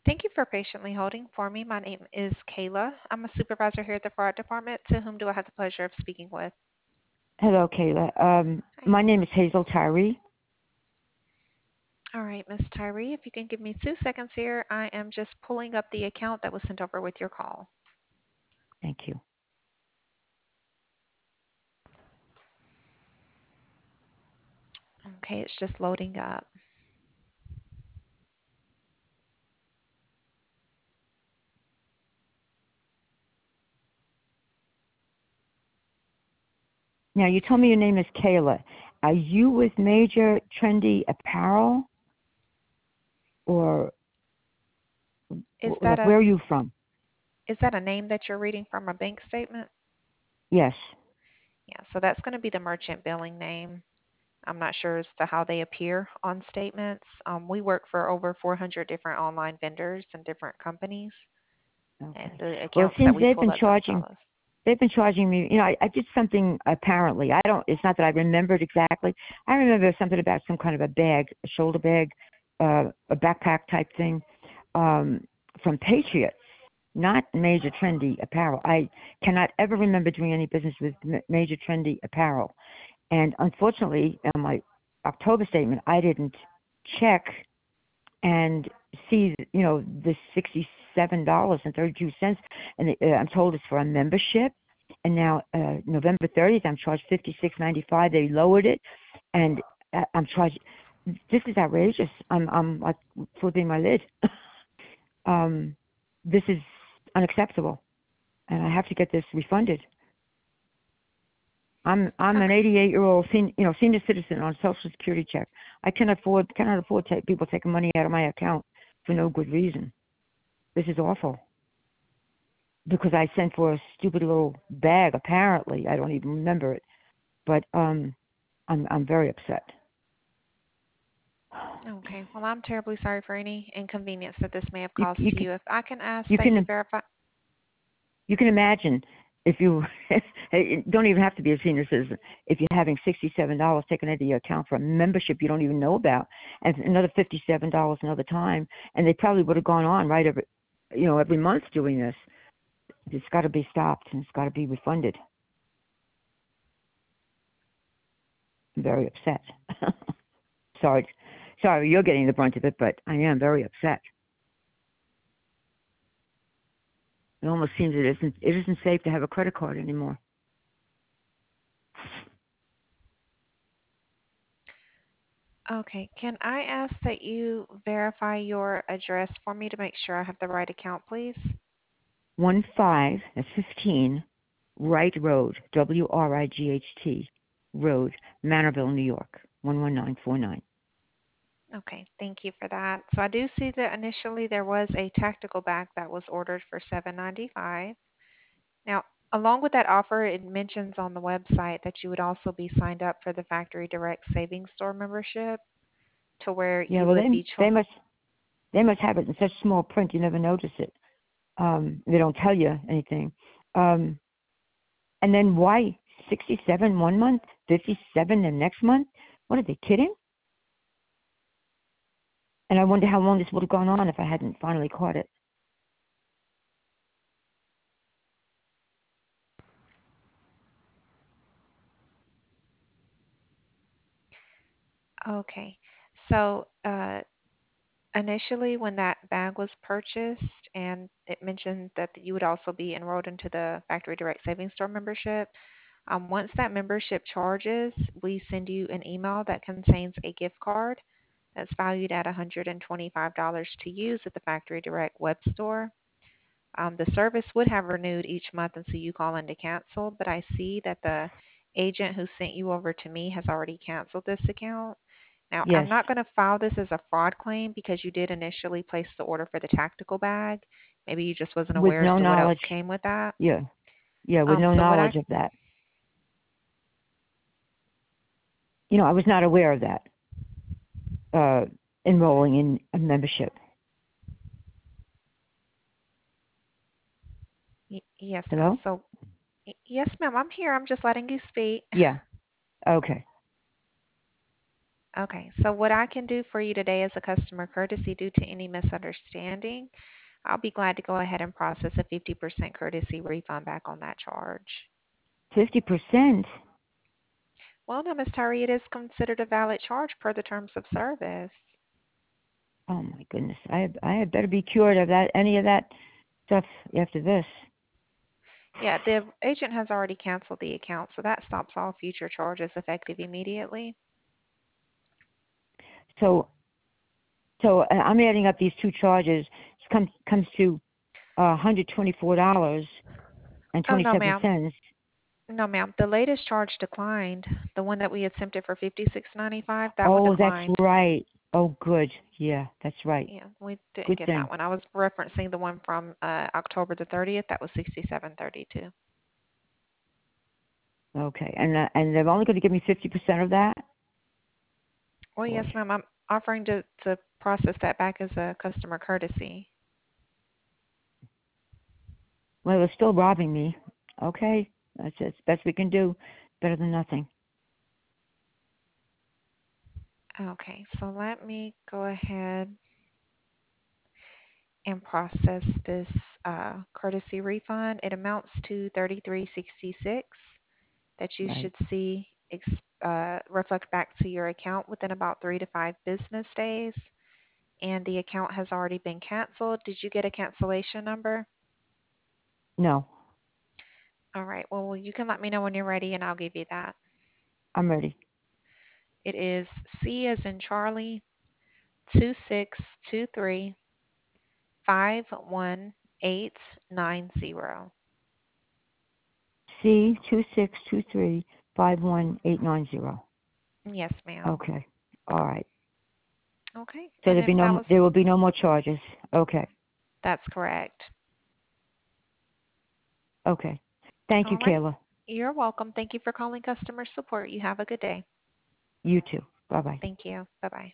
Thank you for patiently holding for me. My name is Kayla. I'm a supervisor here at the fraud department. To whom do I have the pleasure of speaking with? Hello, Kayla. Hi. My name is Hazel Tyree. All right, Miss Tyree, if you can give me 2 seconds here, I am just pulling up the account that was sent over with your call. Thank you. Okay, it's just loading up. Now, you told me your name is Kayla. Are you with Major Trendy Apparel, or Is that like where a are you from? is that a name that you're reading from a bank statement? Yes. Yeah, so that's going to be the merchant billing name. I'm not sure as to how they appear on statements. We work for over 400 different online vendors and different companies, and Okay. the Well, it accounts that seems we pull up don't tell us. they've been charging me. I did something apparently. I don't. It's not that I remembered exactly. I remember something about some kind of a bag, a shoulder bag, a backpack type thing, from Patriot. Not Major Trendy Apparel. I cannot ever remember doing any business with Major Trendy Apparel. And unfortunately, on my October statement, I didn't check and see, the $67.32. And I'm told it's for a membership. And now November 30th, I'm charged $56.95. They lowered it, and I'm charged. This is outrageous. I'm like flipping my lid. This is unacceptable, and I have to get this refunded. I'm an Okay. 88-year-old senior citizen on Social Security check. I cannot afford people taking money out of my account for no good reason. This is awful because I sent for a stupid little bag. Apparently, I don't even remember it, but I'm very upset. Okay. Well, I'm terribly sorry for any inconvenience that this may have You caused you to can you. If I can ask you that you can verify. you can imagine if you don't even have to be a senior citizen. If you're having $67 taken out of your account for a membership you don't even know about, and another $57 another time, and they probably would have gone on right every month doing this. It's got to be stopped and it's got to be refunded. I'm very upset. sorry, sorry, you're getting the brunt of it, but I am very upset. It almost seems it isn't safe to have a credit card anymore. Okay. Can I ask that you verify your address for me to make sure I have the right account, please? 15 Wright Road, WRIGHT Road, Manorville, New York, 11949. Okay. Thank you for that. So I do see that initially there was a tactical bag that was ordered for $7.95. Now, along with that offer, it mentions on the website that you would also be signed up for the Factory Direct Savings Store membership to where Yeah, you well, would be. they must have it in such small print you never notice it. They don't tell you anything. Um, and then why 67 one month, 57 the next month? What are they kidding? And I wonder how long this would have gone on if I hadn't finally caught it. Okay. So, initially, when that bag was purchased, and it mentioned that you would also be enrolled into the Factory Direct Savings Store membership, once that membership charges, we send you an email that contains a gift card that's valued at $125 to use at the Factory Direct web store. The service would have renewed each month until you call in to cancel, but I see that the agent who sent you over to me has already canceled this account. Now, I'm Yes, not going to file this as a fraud claim because you did initially place the order for the tactical bag. Maybe you just wasn't with aware as no to what else knowledge. came with that. Yeah, yeah, with no So what I knowledge of that. I was not aware of that. Uh, Enrolling in a membership. yes, ma'am. Hello? So yes, ma'am. I'm here. I'm just letting you speak. Yeah. Okay. Okay, so what I can do for you today as a customer courtesy due to any misunderstanding, I'll be glad to go ahead and process a 50% courtesy refund back on that charge. 50%? Well, no, Ms. Tyree, it is considered a valid charge per the terms of service. Oh my goodness. I had better be cured of that, any of that stuff after this. Yeah, the agent has already canceled the account, so that stops all future charges effective immediately. So, I'm adding up these two charges. It comes to $124 and Oh, no, 27 ma'am. cents. No, ma'am. The latest charge declined. The one that we attempted for 56.95, that one Oh, that's declined. right. Oh, good. Yeah, that's right. Yeah, we didn't Good get that thing. one. I was referencing the one from October the 30th. That was 67.32. Okay, and they're only going to give me 50% of that. Well, yes, Boy, ma'am. I'm offering to process that back as a customer courtesy. well, they're still robbing me. Okay, that's the best we can do. Better than nothing. Okay, so let me go ahead and process this courtesy refund. It amounts to 33.66 that you Right. should see reflect back to your account within about 3 to 5 business days. And the account has already been canceled. Did you get a cancellation number? No, All right. Well, you can let me know when you're ready, and I'll give you that. I'm ready. It is C as in Charlie 2623 51890. C2623518990. Yes, ma'am. Okay. All right. Okay. So And if that was there will be no more charges. Okay. That's correct. Okay. Thank you, All right. Kayla. You're welcome. Thank you for calling customer support. You have a good day. You too. Bye bye. Thank you. Bye bye.